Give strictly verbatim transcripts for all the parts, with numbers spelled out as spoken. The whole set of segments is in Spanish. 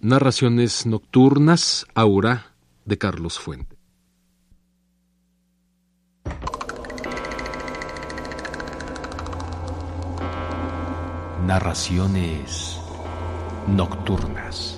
Narraciones nocturnas, Aura, de Carlos Fuente. Narraciones nocturnas.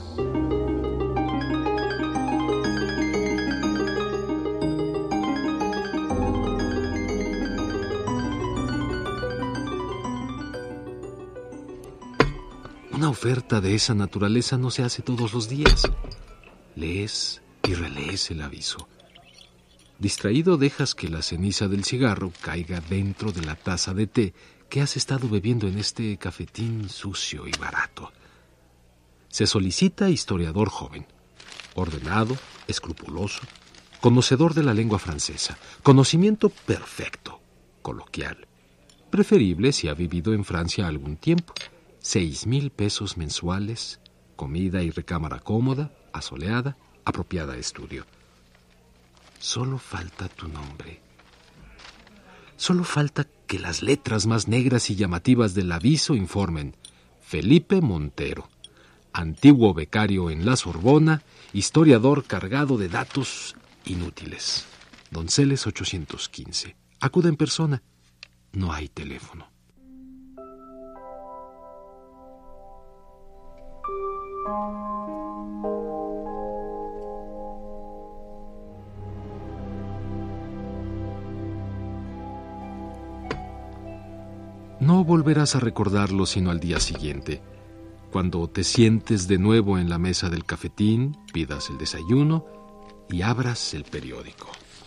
Una oferta de esa naturaleza no se hace todos los días. Lees y relees el aviso. Distraído, dejas que la ceniza del cigarro caiga dentro de la taza de té que has estado bebiendo en este cafetín sucio y barato. Se solicita historiador joven, ordenado, escrupuloso, conocedor de la lengua francesa, conocimiento perfecto, coloquial, preferible si ha vivido en Francia algún tiempo. Seis mil pesos mensuales, comida y recámara cómoda, asoleada, apropiada a estudio. Solo falta tu nombre. Solo falta que las letras más negras y llamativas del aviso informen: Felipe Montero, antiguo becario en la Sorbona, historiador cargado de datos inútiles. Donceles ochocientos quince. Acude en persona. No hay teléfono. No volverás a recordarlo sino al día siguiente, cuando te sientes de nuevo en la mesa del cafetín, pidas el desayuno y abras el periódico.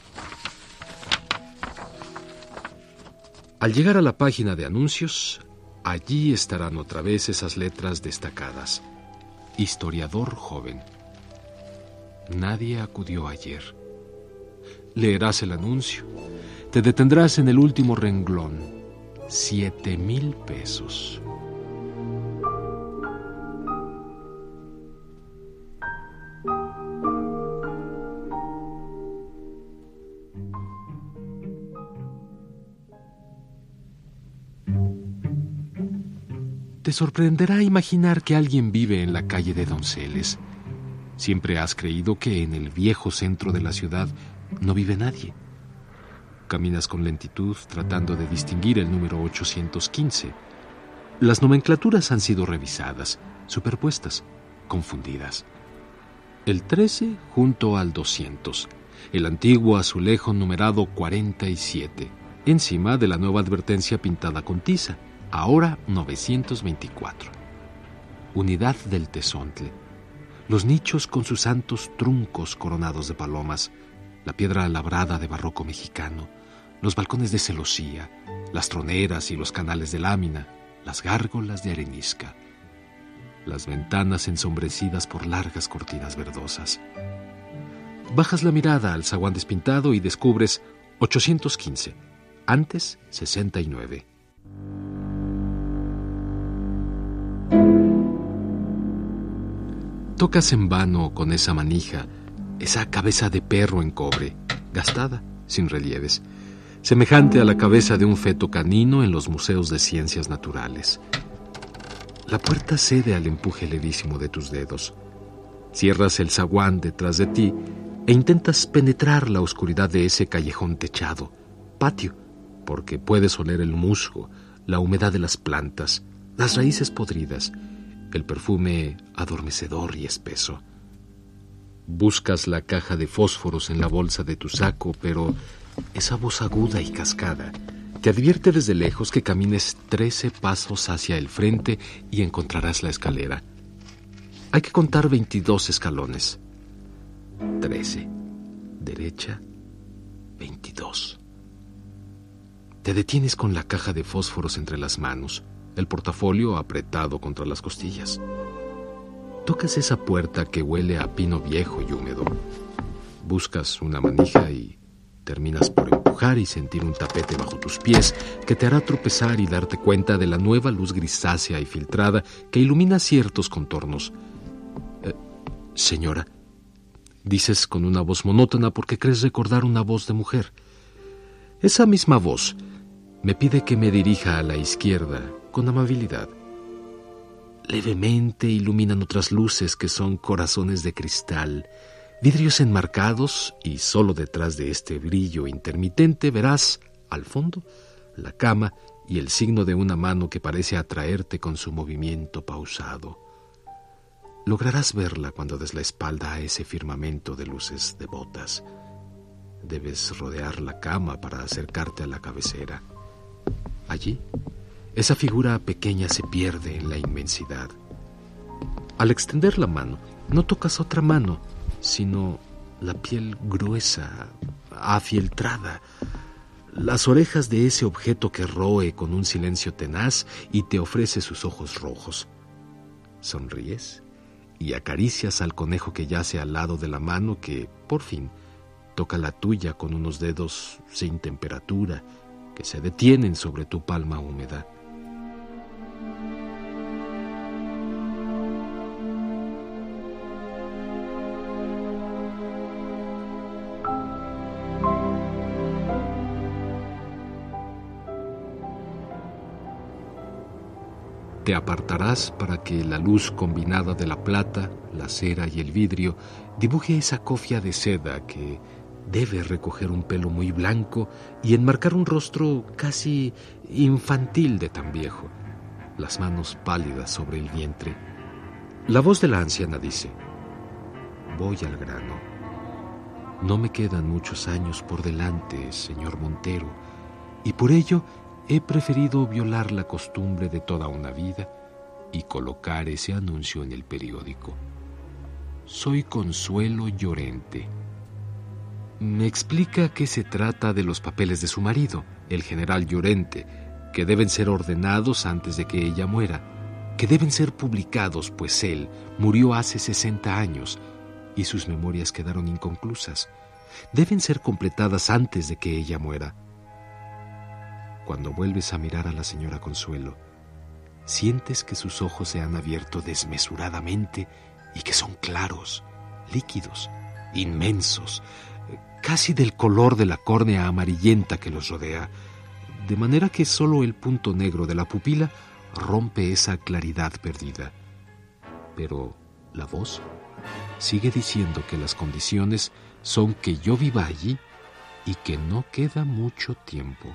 Al llegar a la página de anuncios, allí estarán otra vez esas letras destacadas: historiador joven. Nadie acudió ayer. Leerás el anuncio. Te detendrás en el último renglón. Siete mil pesos. Te sorprenderá imaginar que alguien vive en la calle de Donceles. Siempre has creído que en el viejo centro de la ciudad no vive nadie. Caminas con lentitud tratando de distinguir el número ochocientos quince. Las nomenclaturas han sido revisadas, superpuestas, confundidas. El trece junto al doscientos, el antiguo azulejo numerado cuarenta y siete, encima de la nueva advertencia pintada con tiza, ahora novecientos veinticuatro. Unidad del Tezontle. Los nichos con sus santos truncos coronados de palomas, la piedra labrada de barroco mexicano, los balcones de celosía, las troneras y los canales de lámina, las gárgolas de arenisca, las ventanas ensombrecidas por largas cortinas verdosas. Bajas la mirada al zaguán despintado y descubres ochocientos quince, antes sesenta y nueve. Tocas en vano con esa manija esa cabeza de perro en cobre, gastada, sin relieves, semejante a la cabeza de un feto canino en los museos de ciencias naturales. La puerta cede al empuje levísimo de tus dedos. Cierras el zaguán detrás de ti e intentas penetrar la oscuridad de ese callejón techado, patio, porque puedes oler el musgo, la humedad de las plantas, las raíces podridas, el perfume adormecedor y espeso. Buscas la caja de fósforos en la bolsa de tu saco, pero esa voz aguda y cascada te advierte desde lejos que camines trece pasos hacia el frente y encontrarás la escalera. Hay que contar veintidós escalones. Trece. Derecha. Veintidós. Te detienes con la caja de fósforos entre las manos, el portafolio apretado contra las costillas. Tocas esa puerta que huele a pino viejo y húmedo. Buscas una manija y terminas por empujar y sentir un tapete bajo tus pies que te hará tropezar y darte cuenta de la nueva luz grisácea y filtrada que ilumina ciertos contornos. Eh, señora, dices con una voz monótona porque crees recordar una voz de mujer. Esa misma voz me pide que me dirija a la izquierda con amabilidad. Levemente iluminan otras luces que son corazones de cristal, vidrios enmarcados, y solo detrás de este brillo intermitente verás, al fondo, la cama y el signo de una mano que parece atraerte con su movimiento pausado. Lograrás verla cuando des la espalda a ese firmamento de luces devotas. Debes rodear la cama para acercarte a la cabecera. Allí, esa figura pequeña se pierde en la inmensidad. Al extender la mano, no tocas otra mano, sino la piel gruesa, afieltrada, las orejas de ese objeto que roe con un silencio tenaz y te ofrece sus ojos rojos. Sonríes y acaricias al conejo que yace al lado de la mano que, por fin, toca la tuya con unos dedos sin temperatura que se detienen sobre tu palma húmeda. Te apartarás para que la luz combinada de la plata, la cera y el vidrio dibuje esa cofia de seda que debe recoger un pelo muy blanco y enmarcar un rostro casi infantil de tan viejo, las manos pálidas sobre el vientre. La voz de la anciana dice: voy al grano. No me quedan muchos años por delante, señor Montero, y por ello he preferido violar la costumbre de toda una vida y colocar ese anuncio en el periódico. Soy Consuelo Llorente. Me explica que se trata de los papeles de su marido, el general Llorente, que deben ser ordenados antes de que ella muera, que deben ser publicados, pues él murió hace sesenta años y sus memorias quedaron inconclusas. Deben ser completadas antes de que ella muera. Cuando vuelves a mirar a la señora Consuelo, sientes que sus ojos se han abierto desmesuradamente y que son claros, líquidos, inmensos, casi del color de la córnea amarillenta que los rodea, de manera que solo el punto negro de la pupila rompe esa claridad perdida. Pero la voz sigue diciendo que las condiciones son que yo viva allí y que no queda mucho tiempo.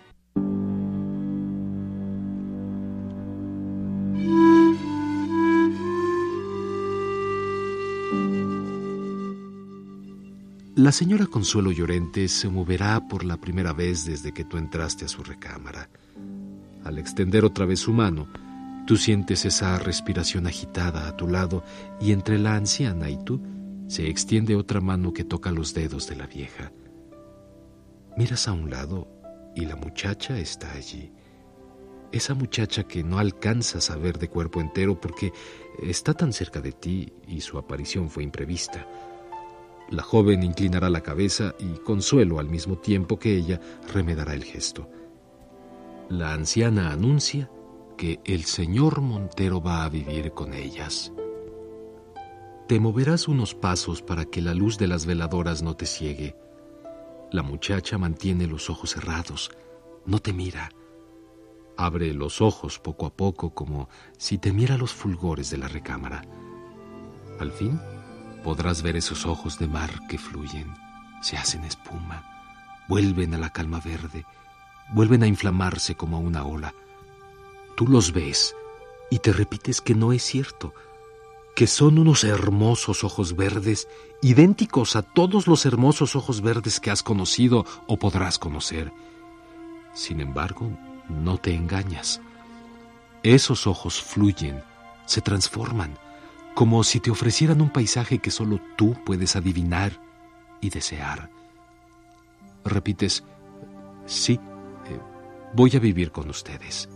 La señora Consuelo Llorente se moverá por la primera vez desde que tú entraste a su recámara. Al extender otra vez su mano, tú sientes esa respiración agitada a tu lado y entre la anciana y tú se extiende otra mano que toca los dedos de la vieja. Miras a un lado y la muchacha está allí. Esa muchacha que no alcanzas a ver de cuerpo entero porque está tan cerca de ti y su aparición fue imprevista. La joven inclinará la cabeza y Consuelo, al mismo tiempo que ella, remedará el gesto. La anciana anuncia que el señor Montero va a vivir con ellas. Te moverás unos pasos para que la luz de las veladoras no te ciegue. La muchacha mantiene los ojos cerrados, no te mira. Abre los ojos poco a poco como si temiera los fulgores de la recámara. Al fin, podrás ver esos ojos de mar que fluyen, se hacen espuma, vuelven a la calma verde, vuelven a inflamarse como una ola. Tú los ves y te repites que no es cierto, que son unos hermosos ojos verdes, idénticos a todos los hermosos ojos verdes que has conocido o podrás conocer. Sin embargo, no te engañas. Esos ojos fluyen, se transforman, como si te ofrecieran un paisaje que solo tú puedes adivinar y desear. Repites: sí, eh, voy a vivir con ustedes.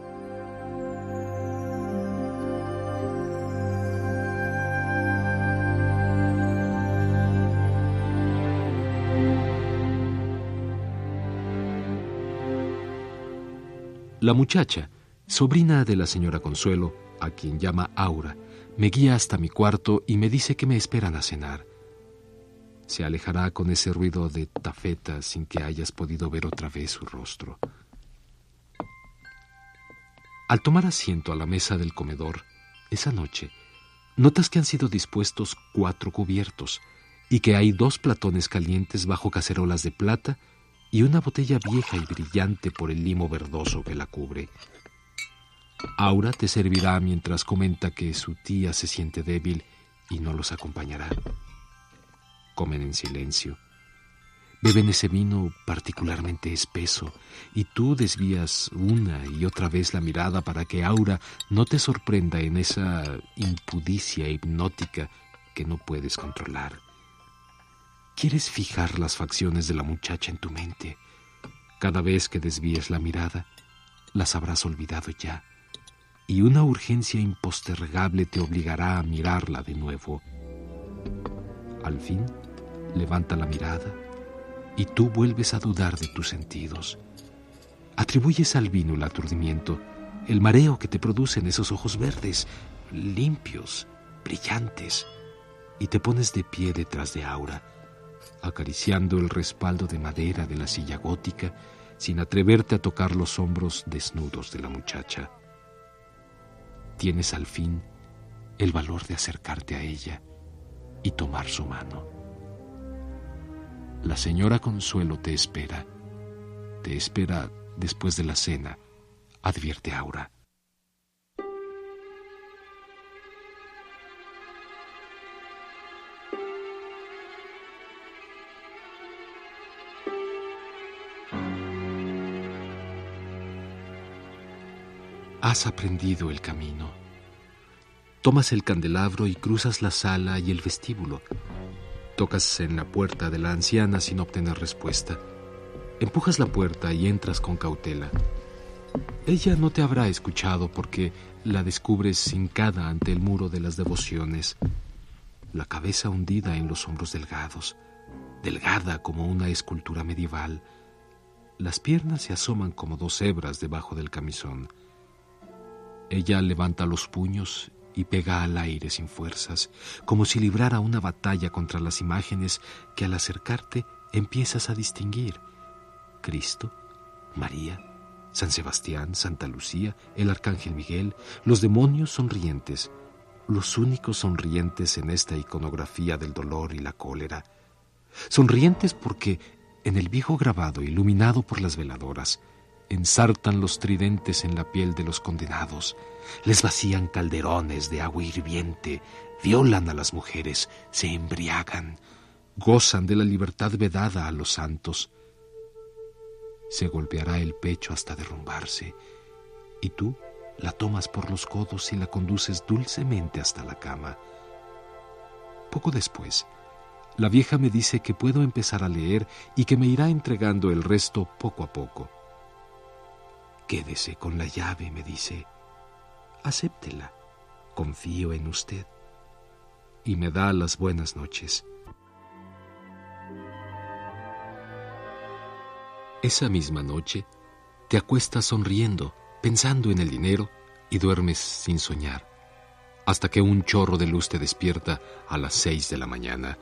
La muchacha, sobrina de la señora Consuelo, a quien llama Aura, me guía hasta mi cuarto y me dice que me esperan a cenar. Se alejará con ese ruido de tafeta sin que hayas podido ver otra vez su rostro. Al tomar asiento a la mesa del comedor, Esa noche, notas que han sido dispuestos cuatro cubiertos y que hay dos platones calientes bajo cacerolas de plata y una botella vieja y brillante por el limo verdoso que la cubre. Aura te servirá mientras comenta que su tía se siente débil y no los acompañará. Comen en silencio. Beben ese vino particularmente espeso y tú desvías una y otra vez la mirada para que Aura no te sorprenda en esa impudicia hipnótica que no puedes controlar. Quieres fijar las facciones de la muchacha en tu mente. Cada vez que desvíes la mirada, las habrás olvidado ya, y una urgencia impostergable te obligará a mirarla de nuevo. Al fin, levanta la mirada y tú vuelves a dudar de tus sentidos. Atribuyes al vino el aturdimiento, el mareo que te producen esos ojos verdes, limpios, brillantes, y te pones de pie detrás de Aura, acariciando el respaldo de madera de la silla gótica, sin atreverte a tocar los hombros desnudos de la muchacha. Tienes al fin el valor de acercarte a ella y tomar su mano. La señora Consuelo te espera. Te espera después de la cena, advierte Aura. Has aprendido el camino. Tomas el candelabro y cruzas la sala y el vestíbulo. Tocas en la puerta de la anciana sin obtener respuesta. Empujas la puerta y entras con cautela. Ella no te habrá escuchado porque la descubres hincada ante el muro de las devociones, la cabeza hundida en los hombros delgados, delgada como una escultura medieval. Las piernas se asoman como dos hebras debajo del camisón. Ella levanta los puños y pega al aire sin fuerzas, como si librara una batalla contra las imágenes que al acercarte empiezas a distinguir. Cristo, María, San Sebastián, Santa Lucía, el Arcángel Miguel, los demonios sonrientes, los únicos sonrientes en esta iconografía del dolor y la cólera. Sonrientes porque en el viejo grabado iluminado por las veladoras ensartan los tridentes en la piel de los condenados, les vacían calderones de agua hirviente, violan a las mujeres, se embriagan, gozan de la libertad vedada a los santos. Se golpeará el pecho hasta derrumbarse, y tú la tomas por los codos y la conduces dulcemente hasta la cama. Poco después, la vieja me dice que puedo empezar a leer y que me irá entregando el resto poco a poco. Quédese con la llave, me dice. Acéptela. Confío en usted. Y me da las buenas noches. Esa misma noche, te acuestas sonriendo, pensando en el dinero, y duermes sin soñar, hasta que un chorro de luz te despierta a las seis de la mañana.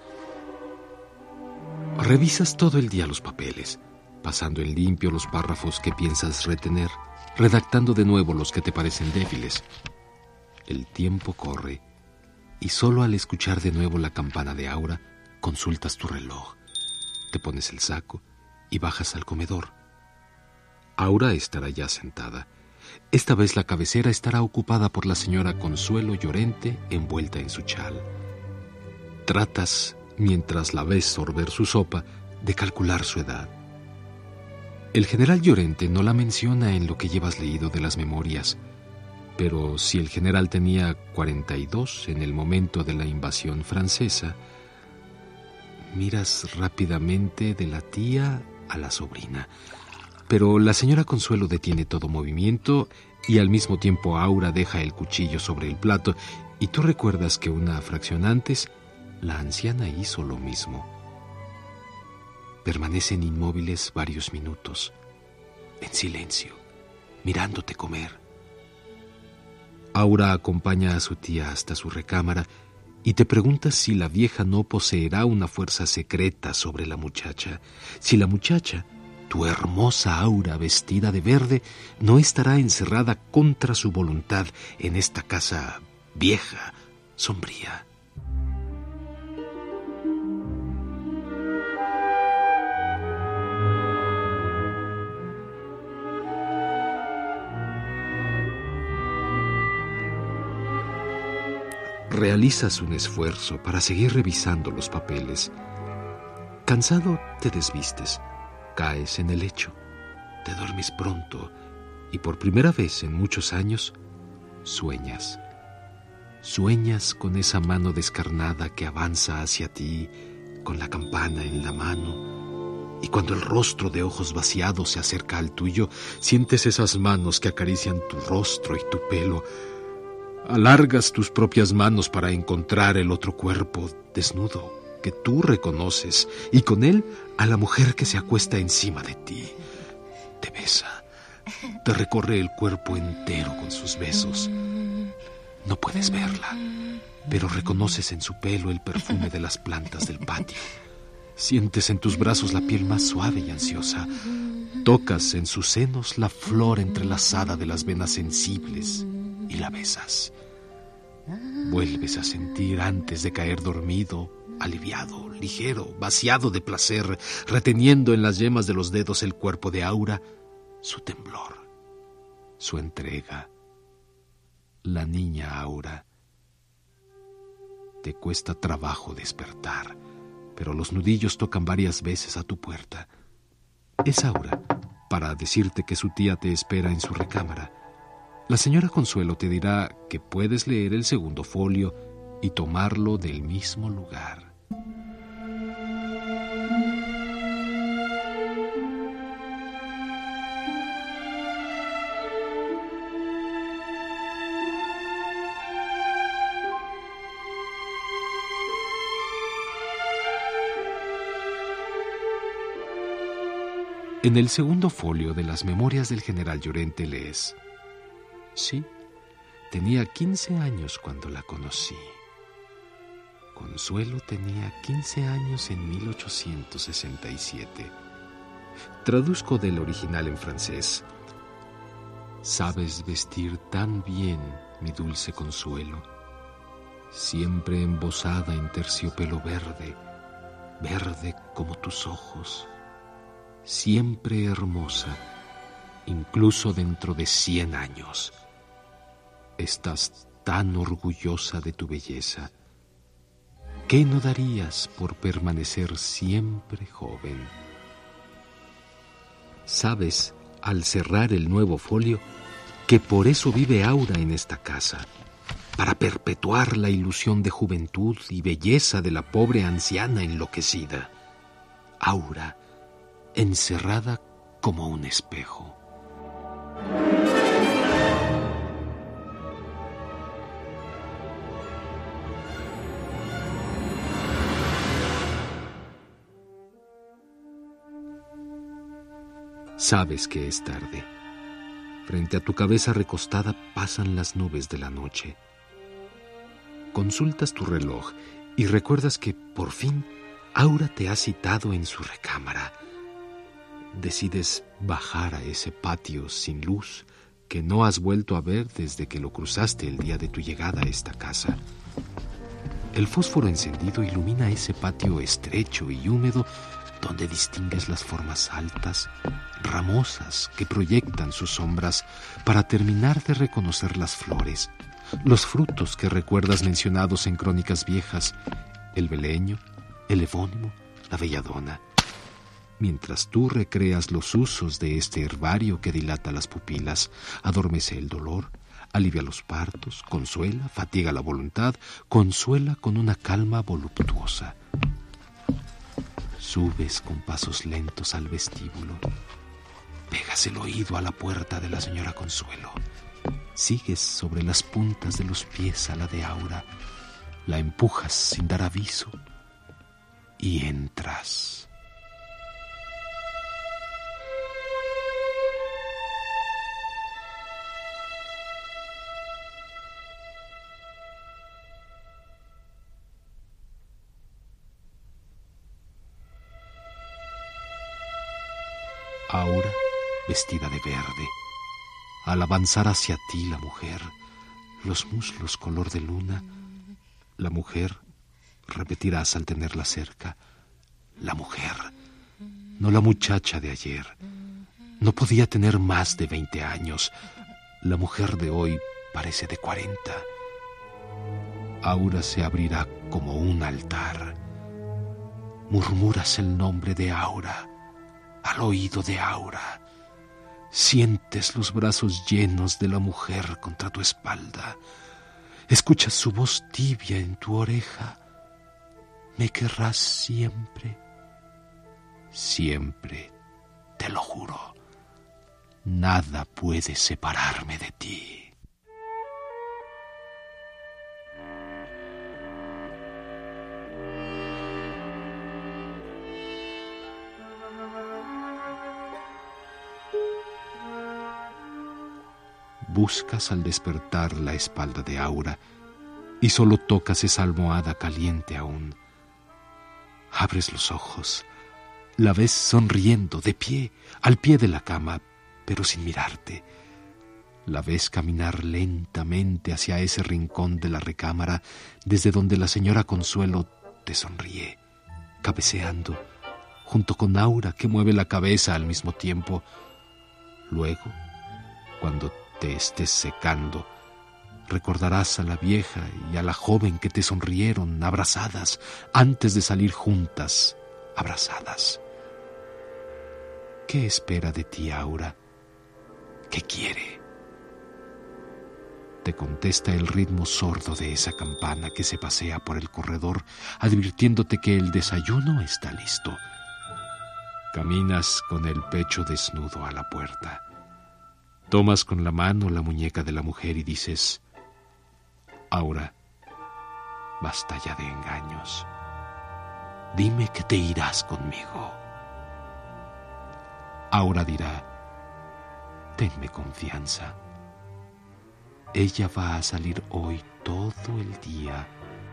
Revisas todo el día los papeles, pasando en limpio los párrafos que piensas retener, redactando de nuevo los que te parecen débiles. El tiempo corre, y solo al escuchar de nuevo la campana de Aura, consultas tu reloj, te pones el saco y bajas al comedor. Aura estará ya sentada. Esta vez la cabecera estará ocupada por la señora Consuelo Llorente, envuelta en su chal. Tratas, mientras la ves sorber su sopa, de calcular su edad. El general Llorente no la menciona en lo que llevas leído de las memorias, pero si el general tenía cuarenta y dos en el momento de la invasión francesa, miras rápidamente de la tía a la sobrina. Pero la señora Consuelo detiene todo movimiento y al mismo tiempo Aura deja el cuchillo sobre el plato y tú recuerdas que una fracción antes la anciana hizo lo mismo. Permanecen inmóviles varios minutos, en silencio, mirándote comer. Aura acompaña a su tía hasta su recámara y te preguntas si la vieja no poseerá una fuerza secreta sobre la muchacha, si la muchacha, tu hermosa Aura vestida de verde, no estará encerrada contra su voluntad en esta casa vieja, sombría. Realizas un esfuerzo para seguir revisando los papeles. Cansado, te desvistes, caes en el lecho, te duermes pronto y por primera vez en muchos años sueñas. Sueñas con esa mano descarnada que avanza hacia ti con la campana en la mano, y cuando el rostro de ojos vaciados se acerca al tuyo, sientes esas manos que acarician tu rostro y tu pelo. Alargas tus propias manos para encontrar el otro cuerpo desnudo que tú reconoces, y con él a la mujer que se acuesta encima de ti. Te besa, te recorre el cuerpo entero con sus besos. No puedes verla, pero reconoces en su pelo el perfume de las plantas del patio. Sientes en tus brazos la piel más suave y ansiosa. Tocas en sus senos la flor entrelazada de las venas sensibles y la besas. Vuelves a sentir antes de caer dormido, aliviado, ligero, vaciado de placer, reteniendo en las yemas de los dedos el cuerpo de Aura, su temblor, su entrega. La niña Aura. Te cuesta trabajo despertar, pero los nudillos tocan varias veces a tu puerta. Es Aura, para decirte que su tía te espera en su recámara. La señora Consuelo te dirá que puedes leer el segundo folio y tomarlo del mismo lugar. En el segundo folio de las memorias del general Llorente lees: sí, tenía quince años cuando la conocí. Consuelo tenía quince años en mil ochocientos sesenta y siete. Traduzco del original en francés. Sabes vestir tan bien, mi dulce Consuelo, siempre embosada en terciopelo verde, verde como tus ojos, siempre hermosa, incluso dentro de cien años. Estás tan orgullosa de tu belleza. ¿Qué no darías por permanecer siempre joven? Sabes, al cerrar el nuevo folio, que por eso vive Aura en esta casa, para perpetuar la ilusión de juventud y belleza de la pobre anciana enloquecida. Aura, encerrada como un espejo. Sabes que es tarde. Frente a tu cabeza recostada pasan las nubes de la noche. Consultas tu reloj y recuerdas que, por fin, Aura te ha citado en su recámara. Decides bajar a ese patio sin luz que no has vuelto a ver desde que lo cruzaste el día de tu llegada a esta casa. El fósforo encendido ilumina ese patio estrecho y húmedo donde distingues las formas altas, ramosas que proyectan sus sombras para terminar de reconocer las flores, los frutos que recuerdas mencionados en crónicas viejas, el beleño, el evónimo, la belladona. Mientras tú recreas los usos de este herbario que dilata las pupilas, adormece el dolor, alivia los partos, consuela, fatiga la voluntad, consuela con una calma voluptuosa. Subes con pasos lentos al vestíbulo. Pegas el oído a la puerta de la señora Consuelo. Sigues sobre las puntas de los pies a la de Aura. La empujas sin dar aviso y entras. Aura, vestida de verde, al avanzar hacia ti la mujer, los muslos color de luna. La mujer, repetirás al tenerla cerca. La mujer, no la muchacha de ayer. No podía tener más de veinte años. La mujer de hoy parece de cuarenta. Aura se abrirá como un altar. Murmuras el nombre de Aura al oído de Aura. Sientes los brazos llenos de la mujer contra tu espalda. Escuchas su voz tibia en tu oreja. ¿Me querrás siempre? Siempre, te lo juro. Nada puede separarme de ti. Buscas al despertar la espalda de Aura y solo tocas esa almohada caliente aún. Abres los ojos, la ves sonriendo, de pie, al pie de la cama, pero sin mirarte. La ves caminar lentamente hacia ese rincón de la recámara desde donde la señora Consuelo te sonríe, cabeceando, junto con Aura que mueve la cabeza al mismo tiempo. Luego, cuando te estés secando, recordarás a la vieja y a la joven que te sonrieron abrazadas antes de salir juntas, abrazadas. ¿Qué espera de ti, Aura? ¿Qué quiere? Te contesta el ritmo sordo de esa campana que se pasea por el corredor, advirtiéndote que el desayuno está listo. Caminas con el pecho desnudo a la puerta. Tomas con la mano la muñeca de la mujer y dices: Aura, basta ya de engaños. Dime que te irás conmigo. Aura dirá: tenme confianza. Ella va a salir hoy todo el día.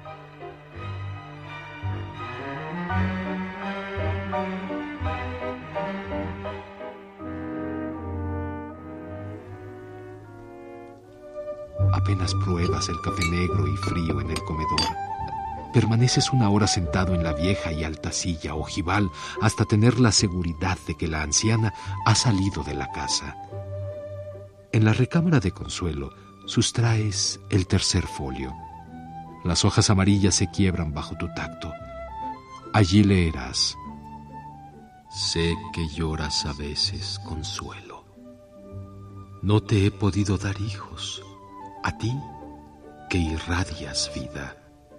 Apenas pruebas el café negro y frío en el comedor. Permaneces una hora sentado en la vieja y alta silla ojival hasta tener la seguridad de que la anciana ha salido de la casa. En la recámara de Consuelo sustraes el tercer folio. Las hojas amarillas se quiebran bajo tu tacto. Allí leerás: sé que lloras a veces, Consuelo. No te he podido dar hijos, a ti que irradias vida.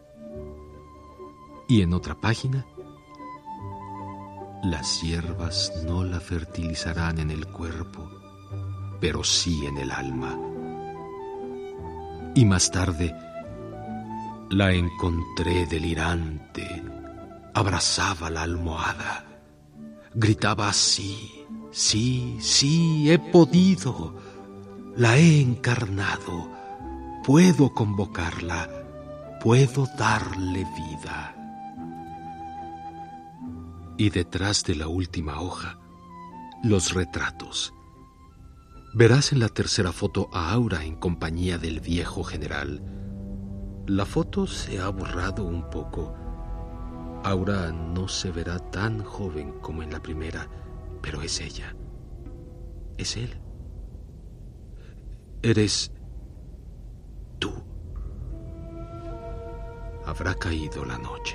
Y en otra página: las hierbas no la fertilizarán en el cuerpo, pero sí en el alma. Y más tarde, la encontré delirante, abrazaba la almohada, gritaba así: sí, sí, he podido, la he encarnado, puedo convocarla, puedo darle vida. Y detrás de la última hoja, los retratos. Verás en la tercera foto a Aura en compañía del viejo general. La foto se ha borrado un poco. Aura no se verá tan joven como en la primera, pero es ella. Es él. Eres tú. Habrá caído la noche.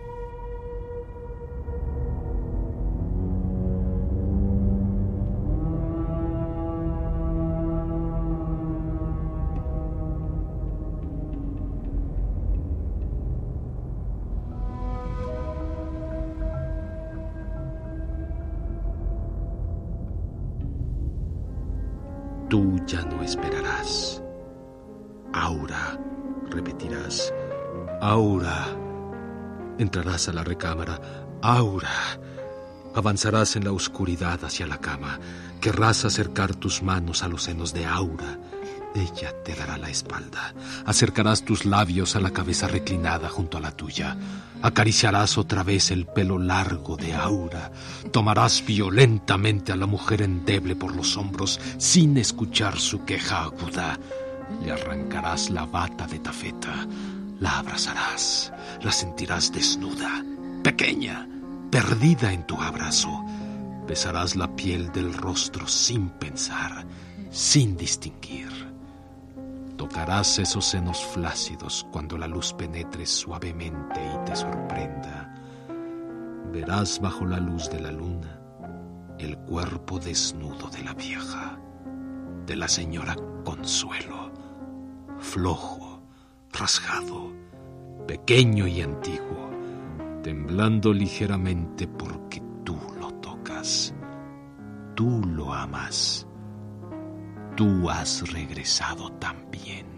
Tú ya no esperarás. Aura, repetirás. Aura. Entrarás a la recámara. Aura. Avanzarás en la oscuridad hacia la cama. Querrás acercar tus manos a los senos de Aura. Ella te dará la espalda. Acercarás tus labios a la cabeza reclinada junto a la tuya. Acariciarás otra vez el pelo largo de Aura. Tomarás violentamente a la mujer endeble por los hombros sin escuchar su queja aguda. Le arrancarás la bata de tafeta, la abrazarás, la sentirás desnuda, pequeña, perdida en tu abrazo. Besarás la piel del rostro sin pensar, sin distinguir. Tocarás esos senos flácidos cuando la luz penetre suavemente y te sorprenda. Verás bajo la luz de la luna el cuerpo desnudo de la vieja, de la señora Consuelo, flojo, rasgado, pequeño y antiguo, temblando ligeramente porque tú lo tocas, tú lo amas, tú has regresado también.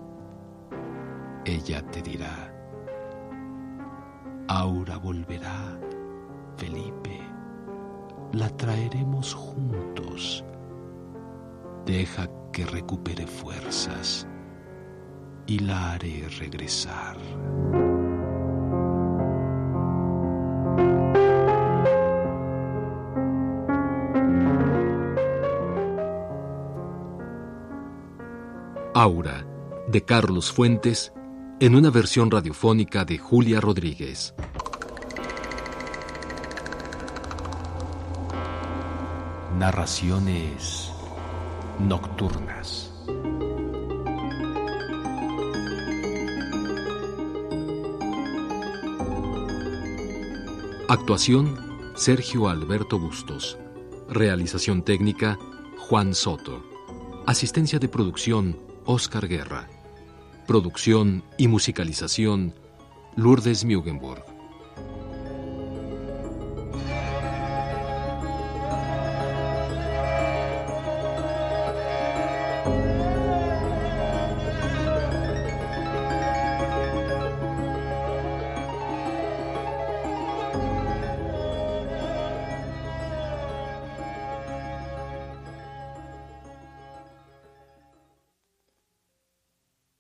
Ella te dirá: Aura volverá, Felipe, la traeremos juntos. Deja que recupere fuerzas y la haré regresar. Aura, de Carlos Fuentes, en una versión radiofónica de Julia Rodríguez. Narraciones nocturnas. Actuación: Sergio Alberto Bustos. Realización técnica: Juan Soto. Asistencia de producción: Oscar Guerra. Producción y musicalización: Lourdes Mugenburg.